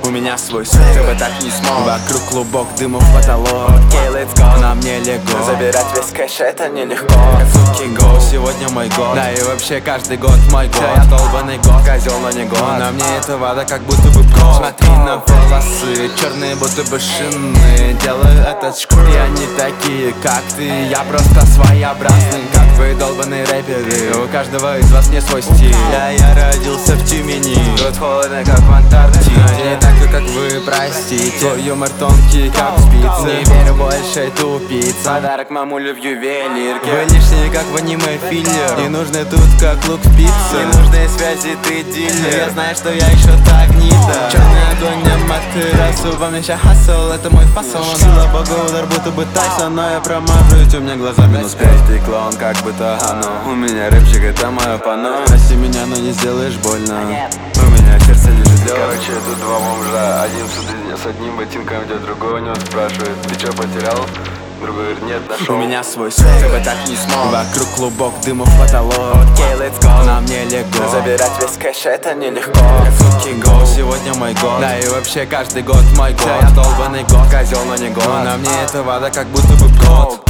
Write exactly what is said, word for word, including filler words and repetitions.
У меня свой свет, ты бы так не смог. Вокруг клубок, дымов потолок. Окей, let's go, на мне лего. Забирать весь кэш это нелегко. Как суки го, сегодня мой год. Да и вообще каждый год мой год. Я долбаный год, козел, но не год. На мне эта вода как будто бы проб. Смотри на волосы, черные будто бы шины. Делаю этот шкур, и они такие, как ты. Я просто своеобразный, как вы долбаные рэперы. У каждого из вас не свой стиль. Я, я родился в Тюмени. Тут холодно, как в Антарктике. Не такой, как вы, простите. Твой юмор тонкий, как спицы. Не верю больше тупица. Подарок мамуле в ювелирке. Вы лишние, как в аниме филлер. Не нужны тут, как лук в пицце. Не нужны связи, ты дилер. Я знаю, что я еще так гнида. Черный огонь, я матерасу. Во мне ща хасл, это мой фасон. Сила бога, удар будто бы Тайсон. Но я промажу, у меня глаза минус пять. Ты клоун, как бы то оно. У меня рэпчик, это мое панно. Прости меня, но не сделаешь больно. У меня сердце лежит лёг. Короче, тут два бомжа. Один с, с одним ботинком идет, другой у него спрашивает: ты чё, потерял? Другой говорит: нет, нашел. У меня свой свет, ты бы так не смог. Вокруг клубок, дымов потолок. Окей, let's go, на мне лего. Забирать весь кэш это нелегко. Как суки го, сегодня мой год. Да и вообще каждый год мой год. Я долбаный год, козел, но не год. На мне эта вода как будто бы год.